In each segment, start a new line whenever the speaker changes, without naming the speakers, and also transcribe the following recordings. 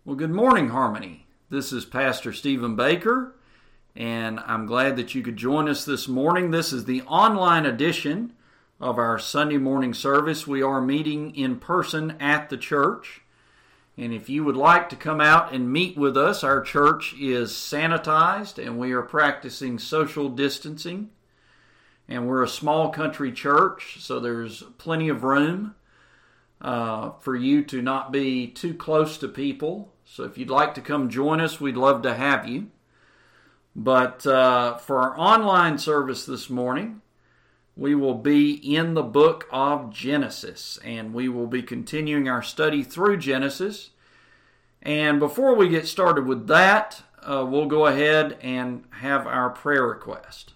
Well, good morning, Harmony. This is Pastor Stephen Baker, and I'm glad that you could join us this morning. This is the online edition of our Sunday morning service. We are meeting in person at the church, and if you would like to come out and meet with us, our church is sanitized, and we are practicing social distancing, and we're a small country church, so there's plenty of room for you to not be too close to people. So if you'd like to come join us, we'd love to have you. But for our online service this morning, we will be in the book of Genesis, and we will be continuing our study through Genesis. And before we get started with that, we'll go ahead and have our prayer request.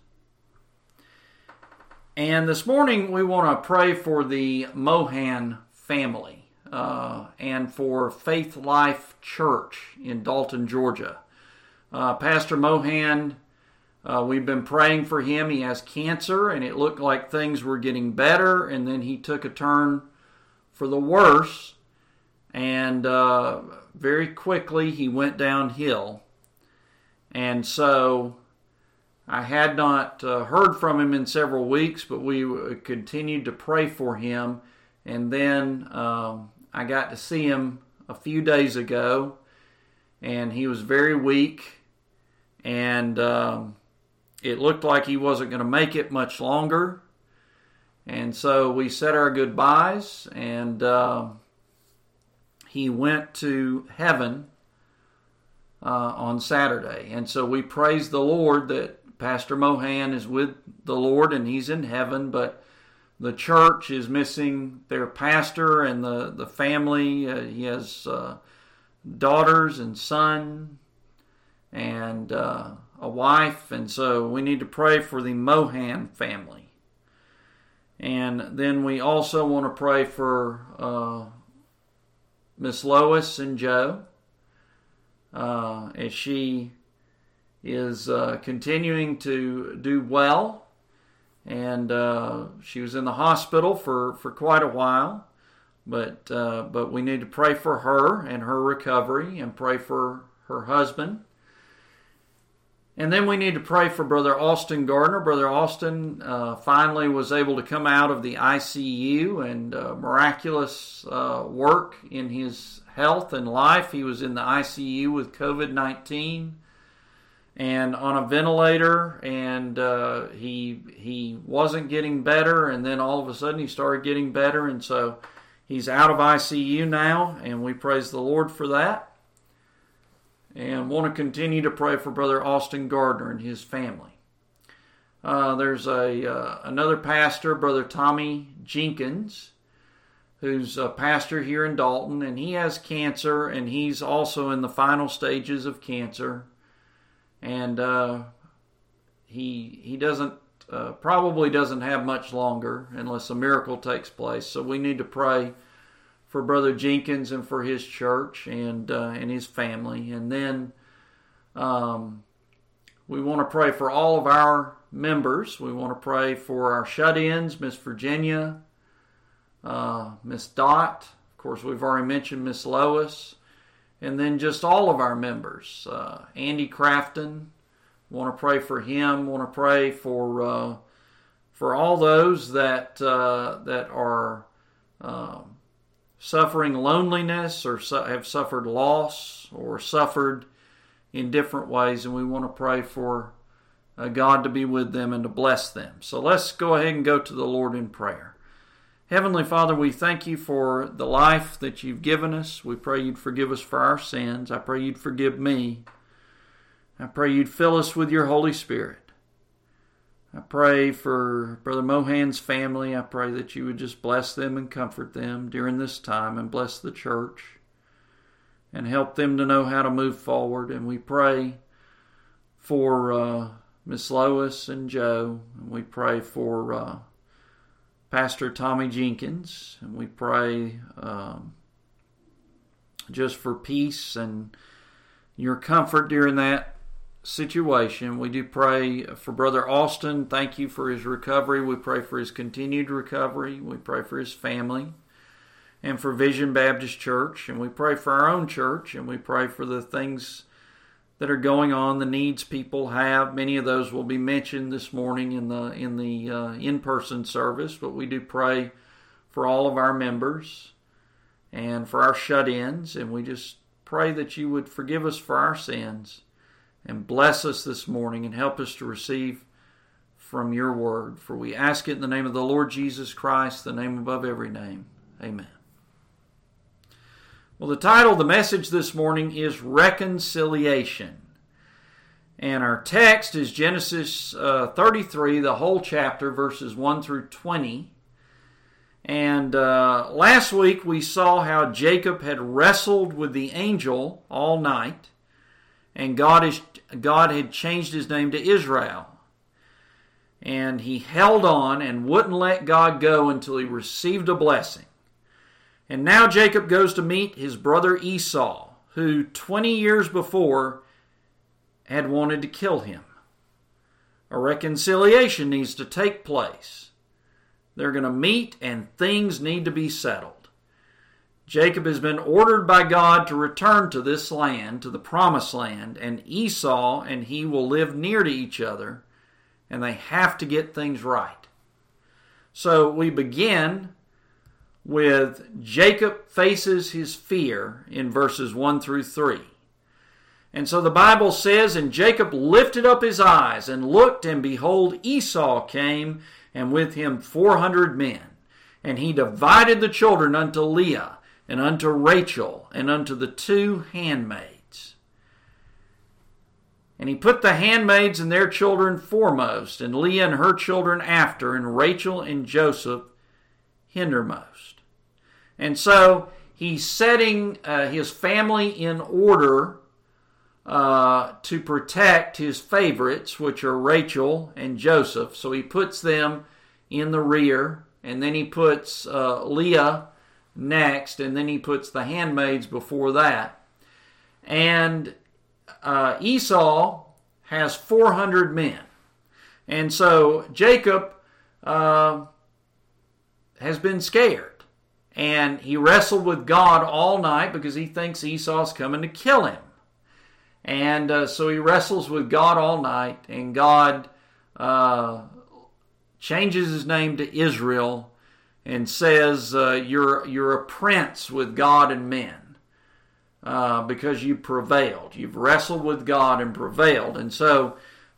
And this morning, we want to pray for the Mohan family. And for Faith Life Church in Dalton, Georgia. Pastor Mohan, we've been praying for him. He has cancer, and it looked like things were getting better, and then he took a turn for the worse, and very quickly he went downhill. And so I had not heard from him in several weeks, but we continued to pray for him, and then I got to see him a few days ago, and he was very weak, and it looked like he wasn't going to make it much longer. And so we said our goodbyes, and he went to heaven on Saturday. And so we praise the Lord that Pastor Mohan is with the Lord and he's in heaven, but the church is missing their pastor and the family. He has daughters and son and a wife. And so we need to pray for the Mohan family. And then we also want to pray for Miss Lois and Joe as she is continuing to do well. And she was in the hospital for quite a while, but we need to pray for her and her recovery and pray for her husband. And then we need to pray for Brother Austin Gardner. Brother Austin finally was able to come out of the ICU, and miraculous work in his health and life. He was in the ICU with COVID-19. And on a ventilator, and he wasn't getting better, and then all of a sudden he started getting better, and so he's out of ICU now, and we praise the Lord for that. And want to continue to pray for Brother Austin Gardner and his family. There's another pastor, Brother Tommy Jenkins, who's a pastor here in Dalton, and he has cancer, and he's also in the final stages of cancer. And he doesn't probably doesn't have much longer unless a miracle takes place. So we need to pray for Brother Jenkins and for his church and his family. And then we want to pray for all of our members. We want to pray for our shut-ins, Miss Virginia, Miss Dot. Of course, we've already mentioned Miss Lois. And then just all of our members. Andy Crafton, want to pray for him. Want to pray for all those that are suffering loneliness or have suffered loss or suffered in different ways. And we want to pray for God to be with them and to bless them. So let's go ahead and go to the Lord in prayer. Heavenly Father, we thank you for the life that you've given us. We pray you'd forgive us for our sins. I pray you'd forgive me. I pray you'd fill us with your Holy Spirit. I pray for Brother Mohan's family. I pray that you would just bless them and comfort them during this time and bless the church and help them to know how to move forward. And we pray for Miss Lois and Joe. And we pray for Pastor Tommy Jenkins, and we pray just for peace and your comfort during that situation. We do pray for Brother Austin. Thank you for his recovery. We pray for his continued recovery. We pray for his family. and for Vision Baptist Church, and we pray for our own church, and we pray for the things that are going on, the needs people have. Many of those will be mentioned this morning in the in-person service, but we do pray for all of our members and for our shut-ins, and we just pray that you would forgive us for our sins and bless us this morning and help us to receive from your word. For we ask it in the name of the Lord Jesus Christ, the name above every name. Amen. Well, the title of the message this morning is Reconciliation. And our text is Genesis 33, the whole chapter, verses 1 through 20. And last week we saw how Jacob had wrestled with the angel all night, and God had changed his name to Israel. And he held on and wouldn't let God go until he received a blessing. And now Jacob goes to meet his brother Esau, who 20 years before had wanted to kill him. A reconciliation needs to take place. They're going to meet and things need to be settled. Jacob has been ordered by God to return to this land, to the promised land, and Esau and he will live near to each other, and they have to get things right. So we begin with Jacob faces his fear in verses 1 through 3. And so the Bible says, "And Jacob lifted up his eyes and looked, and behold, Esau came, and with him 400 men. And he divided the children unto Leah, and unto Rachel, and unto the 2 handmaids. And he put the handmaids and their children foremost, and Leah and her children after, and Rachel and Joseph hindermost." And so he's setting his family in order to protect his favorites, which are Rachel and Joseph. So he puts them in the rear, and then he puts Leah next, and then he puts the handmaids before that. And Esau has 400 men. And so Jacob has been scared. And he wrestled with God all night because he thinks Esau's coming to kill him. And so he wrestles with God all night, and God changes his name to Israel and says, you're a prince with God and men because you prevailed. You've wrestled with God and prevailed. And so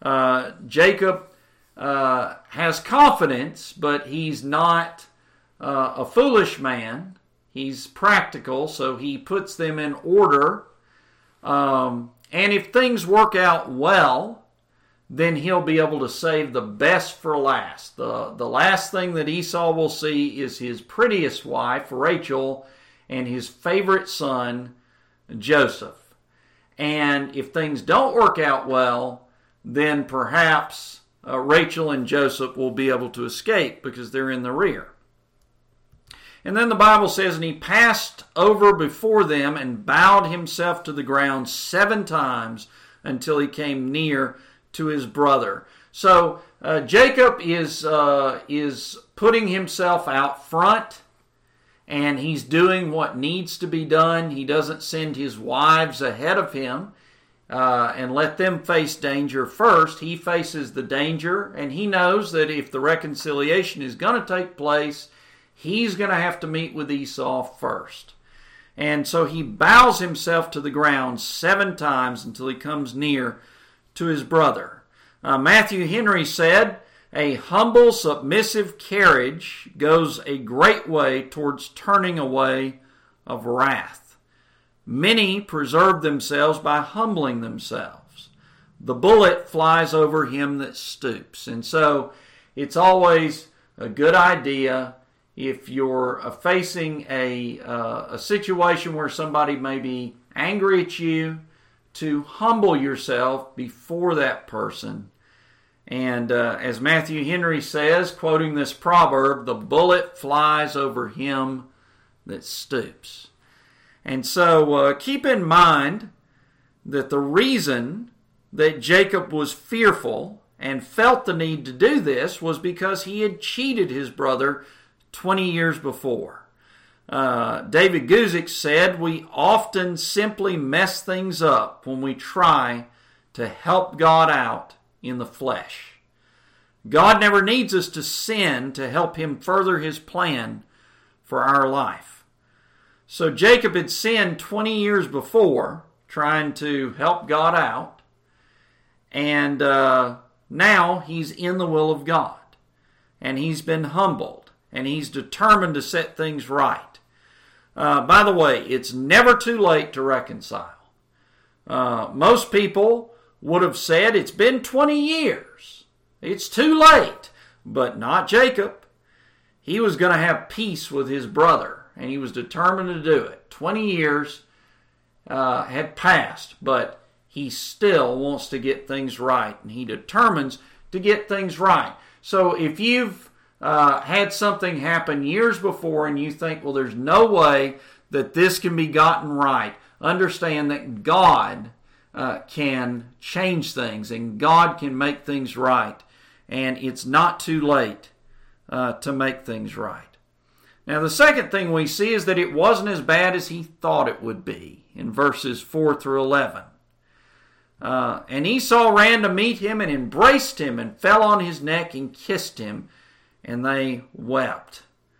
Jacob has confidence, but he's not a foolish man. He's practical, so he puts them in order. And if things work out well, then he'll be able to save the best for last. The last thing that Esau will see is his prettiest wife, Rachel, and his favorite son, Joseph. And if things don't work out well, then perhaps Rachel and Joseph will be able to escape because they're in the rear. And then the Bible says, "And he passed over before them and bowed himself to the ground 7 times until he came near to his brother." So Jacob is putting himself out front, and he's doing what needs to be done. He doesn't send his wives ahead of him and let them face danger first. He faces the danger, and he knows that if the reconciliation is going to take place, he's going to have to meet with Esau first. And so he bows himself to the ground 7 times until he comes near to his brother. Matthew Henry said, "A humble, submissive carriage goes a great way towards turning away of wrath. Many preserve themselves by humbling themselves. The bullet flies over him that stoops." And so it's always a good idea, if you're facing a situation where somebody may be angry at you, to humble yourself before that person. And as Matthew Henry says, quoting this proverb, "The bullet flies over him that stoops." And so keep in mind that the reason that Jacob was fearful and felt the need to do this was because he had cheated his brother 20 years before. David Guzik said, "We often simply mess things up when we try to help God out in the flesh. God never needs us to sin to help him further his plan for our life." So Jacob had sinned 20 years before, trying to help God out. And now he's in the will of God. And he's been humbled. And he's determined to set things right. By the way, it's never too late to reconcile. Most people would have said, it's been 20 years. It's too late. But not Jacob. He was going to have peace with his brother. And he was determined to do it. 20 years had passed. But he still wants to get things right. And he determines to get things right. So if you've had something happen years before and you think, well, there's no way that this can be gotten right, understand that God can change things and God can make things right. And it's not too late to make things right. Now, the second thing we see is that it wasn't as bad as he thought it would be in verses 4 through 11. And Esau ran to meet him and embraced him and fell on his neck and kissed him, and they wept.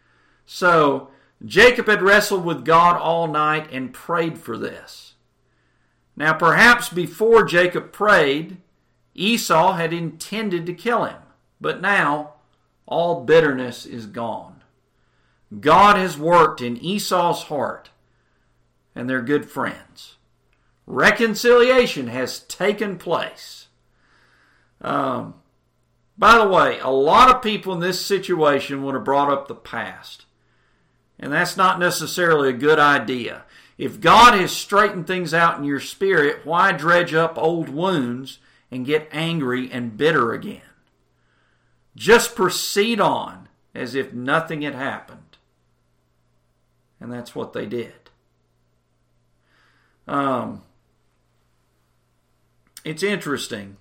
So Jacob had wrestled with God all night and prayed for this. Now, perhaps before Jacob prayed, Esau had intended to kill him, but now all bitterness is gone. God has worked in Esau's heart, and they're good friends. Reconciliation has taken place. By the way, a lot of people in this situation would have brought up the past. And that's not necessarily a good idea. If God has straightened things out in your spirit, why dredge up old wounds and get angry and bitter again? Just proceed on as if nothing had happened. And that's what they did. It's interesting.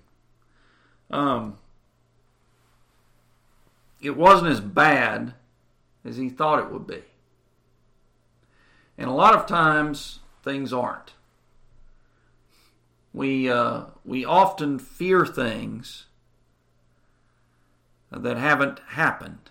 It wasn't as bad as he thought it would be. And a lot of times, things aren't. We often fear things that haven't happened.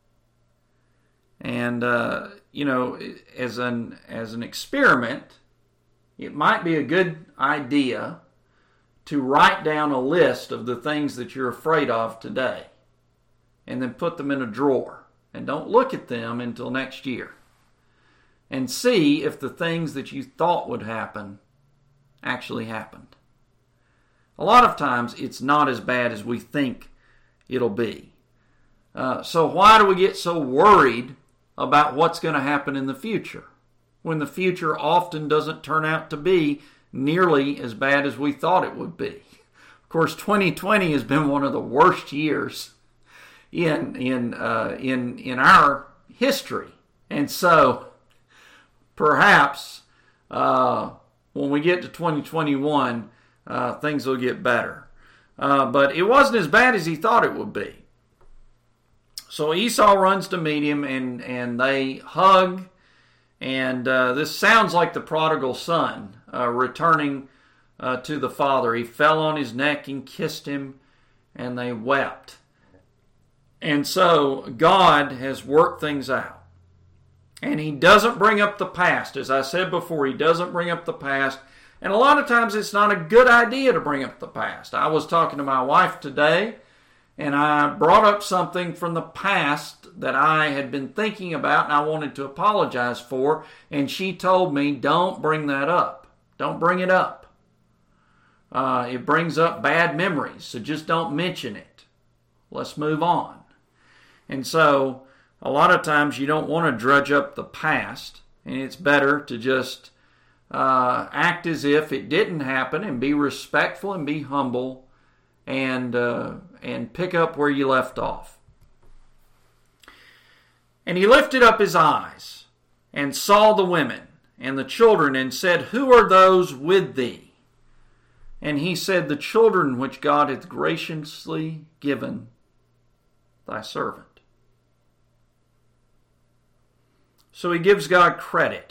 And, as an experiment, it might be a good idea to write down a list of the things that you're afraid of today and then put them in a drawer and don't look at them until next year and see if the things that you thought would happen actually happened. A lot of times it's not as bad as we think it'll be. So why do we get so worried about what's going to happen in the future when the future often doesn't turn out to be nearly as bad as we thought it would be? Of course, 2020 has been one of the worst years in our history, and so perhaps when we get to 2021, things will get better. But it wasn't as bad as he thought it would be. So Esau runs to meet him, and they hug. And this sounds like the prodigal son returning to the father. He fell on his neck and kissed him, and they wept. And so God has worked things out. And he doesn't bring up the past. As I said before, he doesn't bring up the past. And a lot of times it's not a good idea to bring up the past. I was talking to my wife today, and I brought up something from the past that I had been thinking about and I wanted to apologize for. And she told me, don't bring that up. Don't bring it up. It brings up bad memories, so just don't mention it. Let's move on. And so a lot of times you don't want to drudge up the past, and it's better to just act as if it didn't happen and be respectful and be humble and pick up where you left off. And he lifted up his eyes and saw the women and the children and said, Who are those with thee? And he said, The children which God hath graciously given thy servant. So he gives God credit.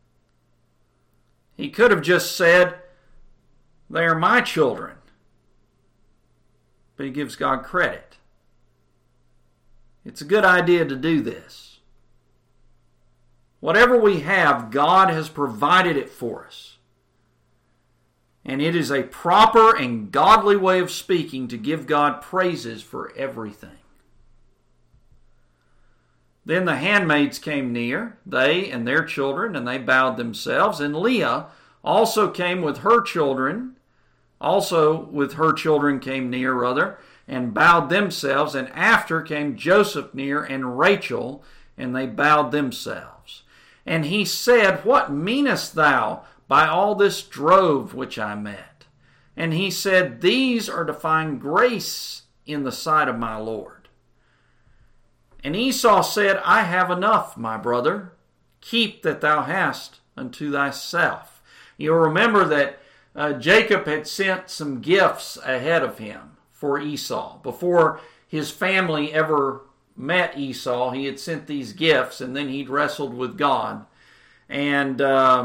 He could have just said, they are my children. But he gives God credit. It's a good idea to do this. Whatever we have, God has provided it for us. And it is a proper and godly way of speaking to give God praises for everything. Then the handmaids came near, they and their children, and they bowed themselves. And Leah also came with her children, came near, and bowed themselves. And after came Joseph near and Rachel, and they bowed themselves. And he said, What meanest thou by all this drove which I met? And he said, These are to find grace in the sight of my Lord. And Esau said, I have enough, my brother. Keep that thou hast unto thyself. You'll remember that Jacob had sent some gifts ahead of him for Esau. Before his family ever met Esau, he had sent these gifts, and then he'd wrestled with God. And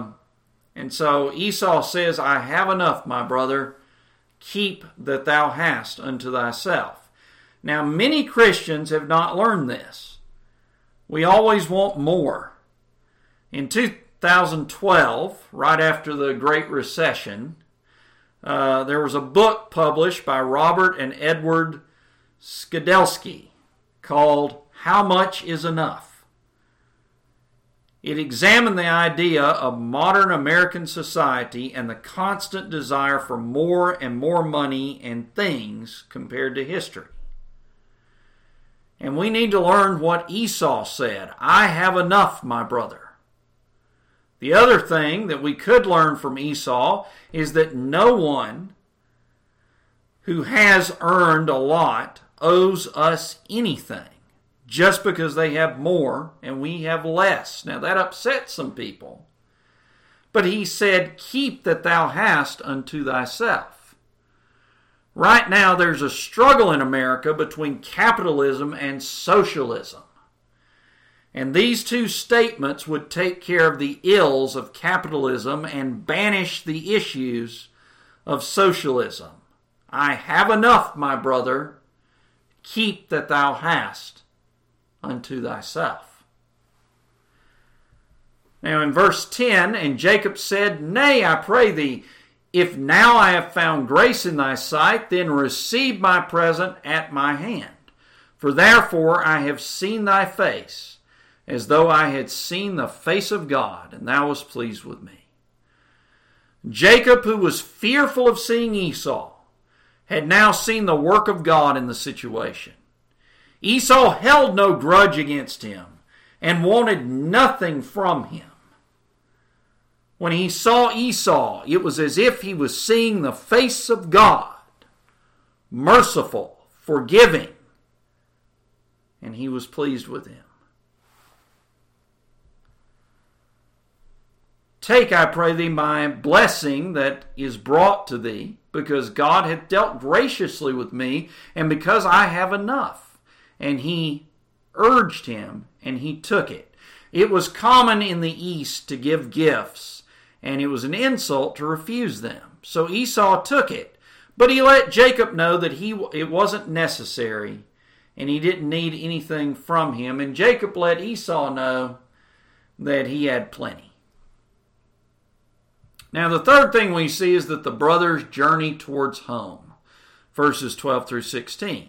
so Esau says, I have enough, my brother. Keep that thou hast unto thyself. Now, many Christians have not learned this. We always want more. In 2012, right after the Great Recession, there was a book published by Robert and Edward Skidelsky called How Much is Enough? It examined the idea of modern American society and the constant desire for more and more money and things compared to history. And we need to learn what Esau said. I have enough, my brother. The other thing that we could learn from Esau is that no one who has earned a lot owes us anything just because they have more and we have less. Now that upsets some people. But he said, keep that thou hast unto thyself. Right now, there's a struggle in America between capitalism and socialism. And these two statements would take care of the ills of capitalism and banish the issues of socialism. I have enough, my brother. Keep that thou hast unto thyself. Now in verse 10, and Jacob said, Nay, I pray thee, if now I have found grace in thy sight, then receive my present at my hand. For therefore I have seen thy face, as though I had seen the face of God, and thou wast pleased with me. Jacob, who was fearful of seeing Esau, had now seen the work of God in the situation. Esau held no grudge against him and wanted nothing from him. When he saw Esau, it was as if he was seeing the face of God, merciful, forgiving, and he was pleased with him. Take, I pray thee, my blessing that is brought to thee, because God hath dealt graciously with me, and because I have enough. And he urged him, and he took it. It was common in the East to give gifts, and it was an insult to refuse them. So Esau took it, but he let Jacob know that it wasn't necessary, and he didn't need anything from him. And Jacob let Esau know that he had plenty. Now the third thing we see is that the brothers journey towards home. Verses 12 through 16.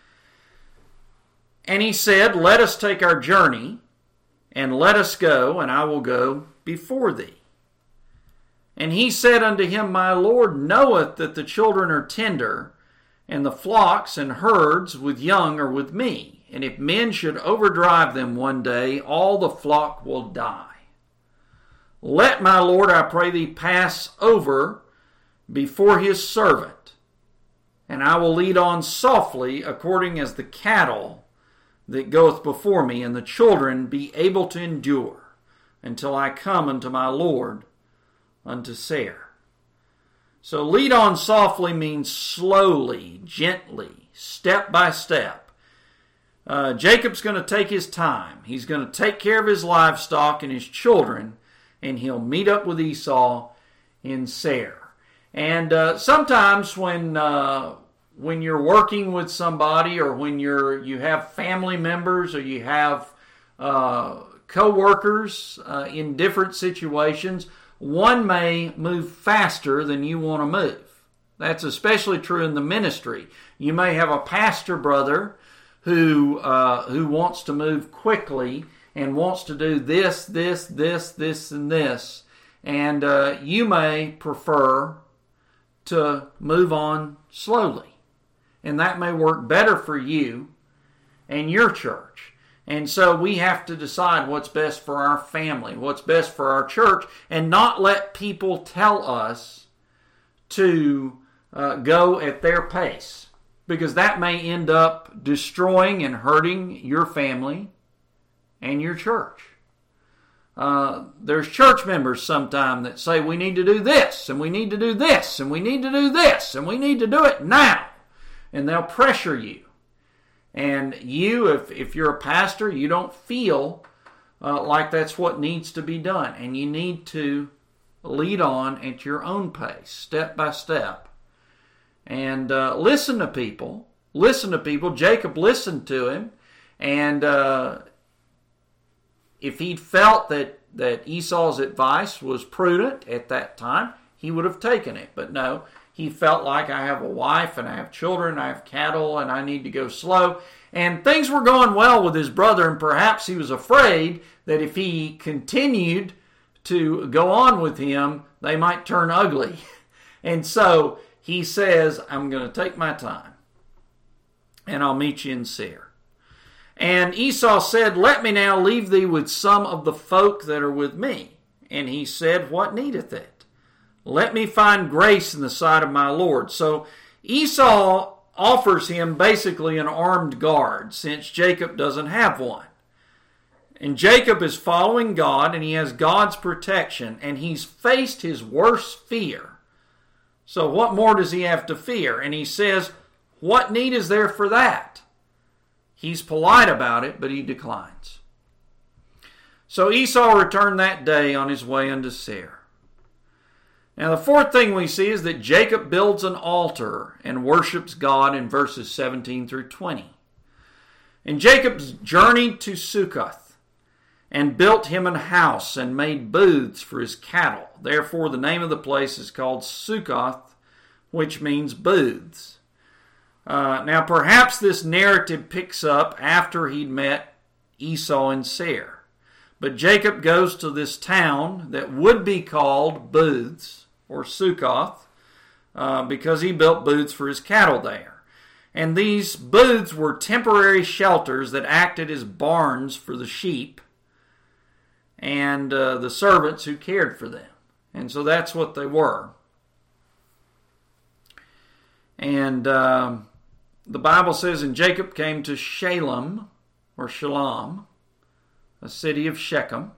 And he said, Let us take our journey, and let us go, and I will go before thee. And he said unto him, My Lord knoweth that the children are tender, and the flocks and herds with young are with me. And if men should overdrive them one day, all the flock will die. Let my Lord, I pray thee, pass over before his servant, and I will lead on softly according as the cattle that goeth before me, and the children be able to endure until I come unto my Lord unto Seir. So lead on softly means slowly, gently, step by step. Jacob's going to take his time. He's going to take care of his livestock and his children, and he'll meet up with Esau in Seir. And sometimes when you're working with somebody, or when you have family members, or you have co-workers in different situations, one may move faster than you want to move. That's especially true in the ministry. You may have a pastor brother who wants to move quickly and wants to do this, and this. And you may prefer to move on slowly. And that may work better for you and your church. And so we have to decide what's best for our family, what's best for our church, and not let people tell us to go at their pace, because that may end up destroying and hurting your family and your church. There's church members sometimes that say we need to do this, and we need to do this, and we need to do this, and we need to do it now. And they'll pressure you. And you, if you're a pastor, you don't feel like that's what needs to be done. And you need to lead on at your own pace, step by step. And listen to people. Listen to people. Jacob listened to him. And if he'd felt that Esau's advice was prudent at that time, he would have taken it. But no, he felt like, I have a wife and I have children, I have cattle, and I need to go slow. And things were going well with his brother, and perhaps he was afraid that if he continued to go on with him, they might turn ugly. And so he says, I'm going to take my time, and I'll meet you in Seir. And Esau said, let me now leave thee with some of the folk that are with me. And he said, what needeth it? Let me find grace in the sight of my Lord. So Esau offers him basically an armed guard, since Jacob doesn't have one. And Jacob is following God, and he has God's protection, and he's faced his worst fear. So what more does he have to fear? And he says, what need is there for that? He's polite about it, but he declines. So Esau returned that day on his way unto Seir. Now the fourth thing we see is that Jacob builds an altar and worships God in verses 17 through 20. And Jacob journeyed to Succoth and built him an house and made booths for his cattle. Therefore the name of the place is called Succoth, which means booths. Now perhaps this narrative picks up after he'd met Esau in Seir. But Jacob goes to this town that would be called Booths, or Succoth, because he built booths for his cattle there. And these booths were temporary shelters that acted as barns for the sheep and the servants who cared for them. And so that's what they were. And the Bible says, and Jacob came to Shalem, or Shalom, a city of Shechem,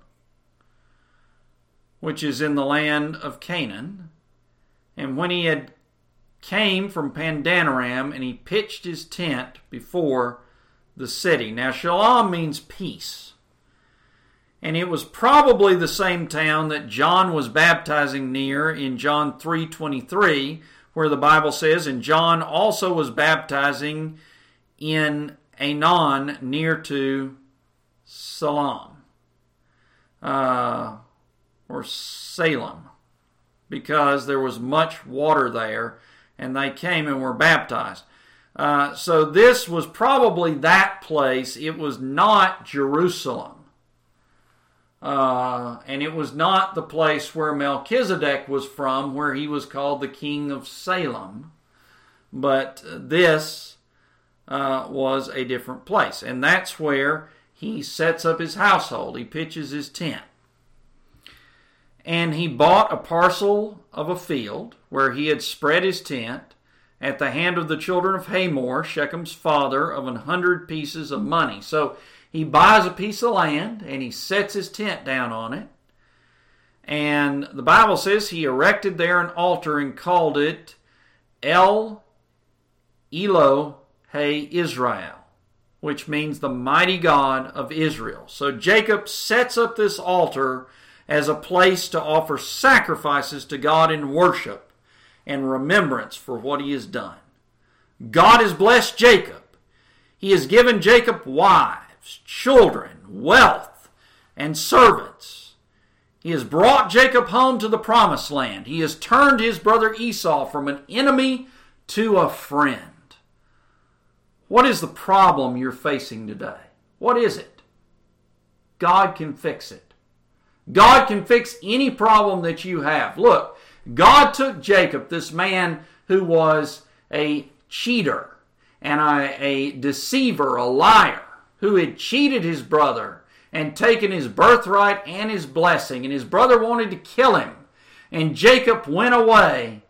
which is in the land of Canaan. And when he had came from Pandanaram, and he pitched his tent before the city. Now Shalom means peace. And it was probably the same town that John was baptizing near in John 3:23, where the Bible says, and John also was baptizing in Aenon near to Salem, or Salem, because there was much water there, and they came and were baptized. So this was probably that place. It was not Jerusalem. And it was not the place where Melchizedek was from, where he was called the king of Salem. But this was a different place. And that's where he sets up his household. He pitches his tent. And he bought a parcel of a field where he had spread his tent at the hand of the children of Hamor, Shechem's father, of 100 pieces of money. So he buys a piece of land and he sets his tent down on it. And the Bible says he erected there an altar and called it El Elohe Israel. which means the mighty God of Israel. So Jacob sets up this altar as a place to offer sacrifices to God in worship and remembrance for what he has done. God has blessed Jacob. He has given Jacob wives, children, wealth, and servants. He has brought Jacob home to the promised land. He has turned his brother Esau from an enemy to a friend. What is the problem you're facing today? What is it? God can fix it. God can fix any problem that you have. Look, God took Jacob, this man who was a cheater and a deceiver, a liar, who had cheated his brother and taken his birthright and his blessing, and his brother wanted to kill him. And Jacob went away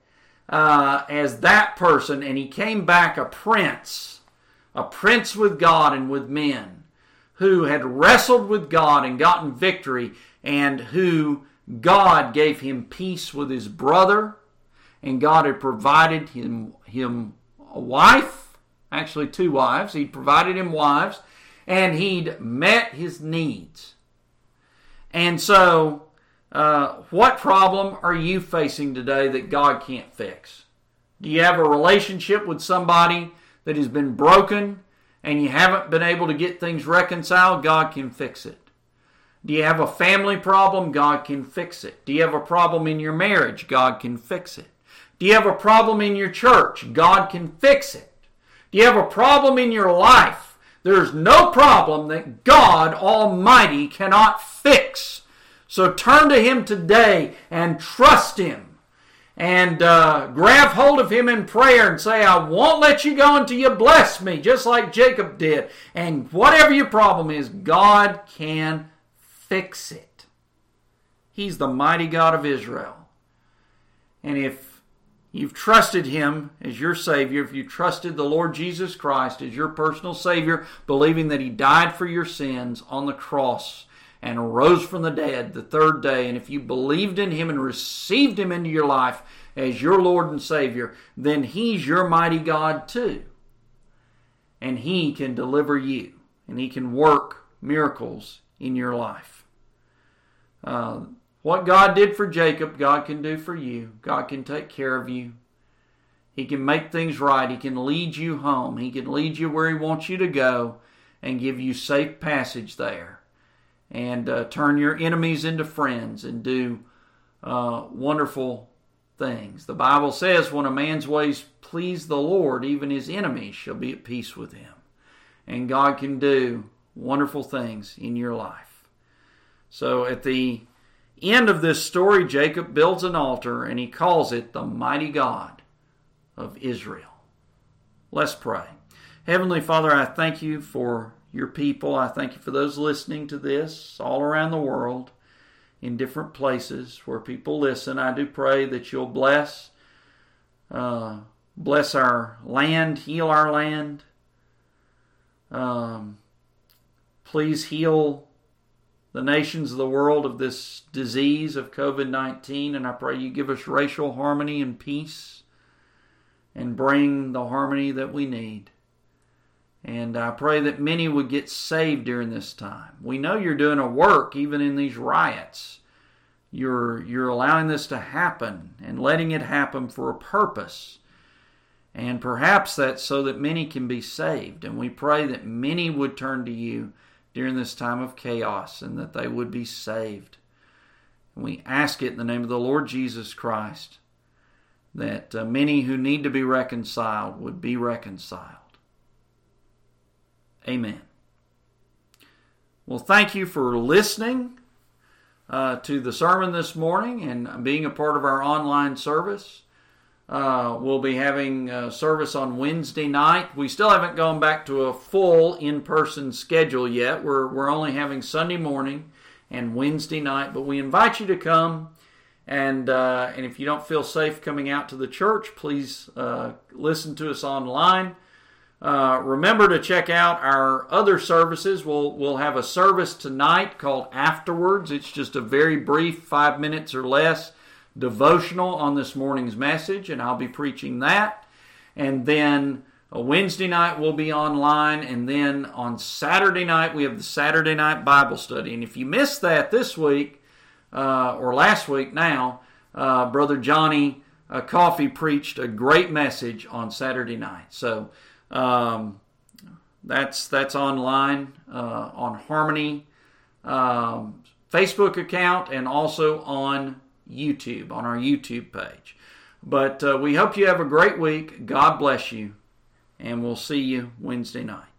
as that person, and he came back a prince with God and with men, who had wrestled with God and gotten victory, and who God gave him peace with his brother, and God had provided him a wife, actually 2 wives. He'd provided him wives, and he'd met his needs. And so, what problem are you facing today that God can't fix? Do you have a relationship with somebody that has been broken and you haven't been able to get things reconciled? God can fix it. Do you have a family problem? God can fix it. Do you have a problem in your marriage? God can fix it. Do you have a problem in your church? God can fix it. Do you have a problem in your life? There's no problem that God Almighty cannot fix. So turn to Him today and trust Him. And grab hold of Him in prayer and say, I won't let you go until you bless me, just like Jacob did. And whatever your problem is, God can fix it. He's the mighty God of Israel. And if you've trusted Him as your Savior, if you trusted the Lord Jesus Christ as your personal Savior, believing that He died for your sins on the cross and arose from the dead the 3rd day, and if you believed in Him and received Him into your life as your Lord and Savior, then He's your mighty God too. And He can deliver you, and He can work miracles in your life. What God did for Jacob, God can do for you. God can take care of you. He can make things right. He can lead you home. He can lead you where He wants you to go and give you safe passage there. And turn your enemies into friends and do wonderful things. The Bible says when a man's ways please the Lord, even his enemies shall be at peace with him. And God can do wonderful things in your life. So at the end of this story, Jacob builds an altar and he calls it the mighty God of Israel. Let's pray. Heavenly Father, I thank you for your people. I thank you for those listening to this all around the world in different places where people listen. I do pray that you'll bless our land, heal our land. Please heal the nations of the world of this disease of COVID-19, and I pray you give us racial harmony and peace and bring the harmony that we need. And I pray that many would get saved during this time. We know you're doing a work even in these riots. You're allowing this to happen and letting it happen for a purpose. And perhaps that's so that many can be saved. And we pray that many would turn to you during this time of chaos and that they would be saved. And we ask it in the name of the Lord Jesus Christ, that many who need to be reconciled would be reconciled. Amen. Well, thank you for listening to the sermon this morning and being a part of our online service. We'll be having service on Wednesday night. We still haven't gone back to a full in-person schedule yet. We're only having Sunday morning and Wednesday night, but we invite you to come. And if you don't feel safe coming out to the church, please listen to us online. Remember to check out our other services. We'll have a service tonight called Afterwards. It's just a very brief 5 minutes or less devotional on this morning's message, and I'll be preaching that. And then Wednesday night we'll be online, and then on Saturday night we have the Saturday night Bible study. And if you missed that this week, or last week now, Brother Johnny Coffey preached a great message on Saturday night. So that's online on Harmony Facebook account, and also on YouTube, on our YouTube page. But we hope you have a great week. God bless you, and we'll see you Wednesday night.